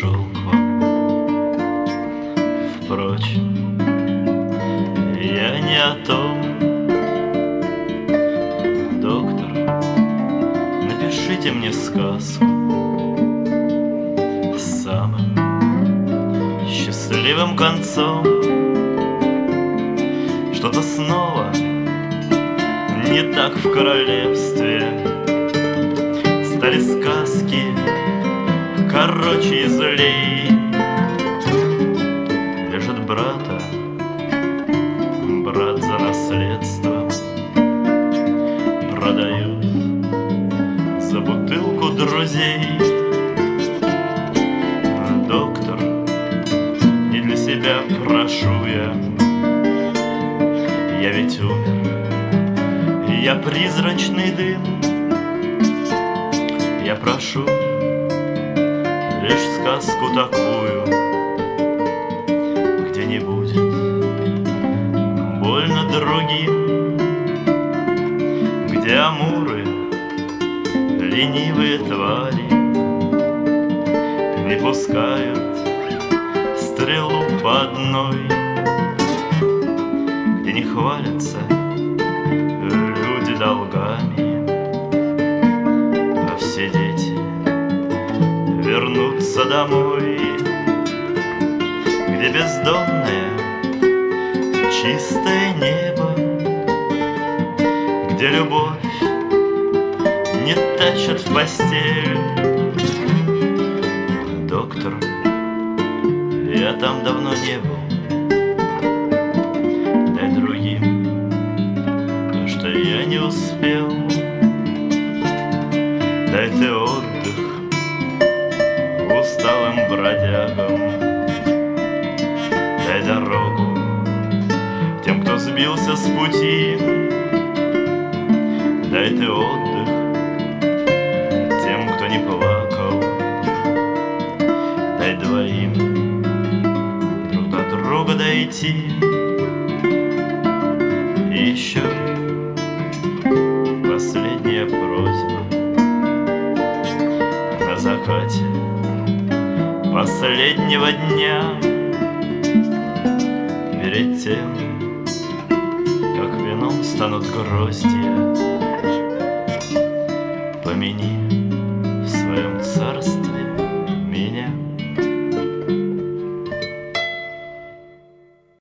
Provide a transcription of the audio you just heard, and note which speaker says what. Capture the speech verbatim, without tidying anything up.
Speaker 1: пришел к вам. Впрочем, я не о том. Доктор, напишите мне сказку с самым счастливым концом. Что-то снова не так в королевстве. Стали сказки короче и злей. Лежит брата брат за наследство, продают за бутылку друзей. Доктор, не для себя прошу я, я ведь умер, я призрачный дым. Я прошу лишь сказку такую, где не будет больно другим, где амуры, ленивые твари, не пускают стрелу по одной, где не хвалятся люди долгами, а все дети вернутся домой, где бездонное чистое небо, где любовь не тащат в постель. Доктор, я там давно не был. Дай другим то, что я не успел. Дай ты отдых усталым бродягам. Дай дорогу тем, кто сбился с пути. Дай ты отдых тем, кто не плакал. Дай двоим друг до друга дойти. И еще последняя просьба. На закате последнего дня, перед тем, как вином станут гроздья, помяни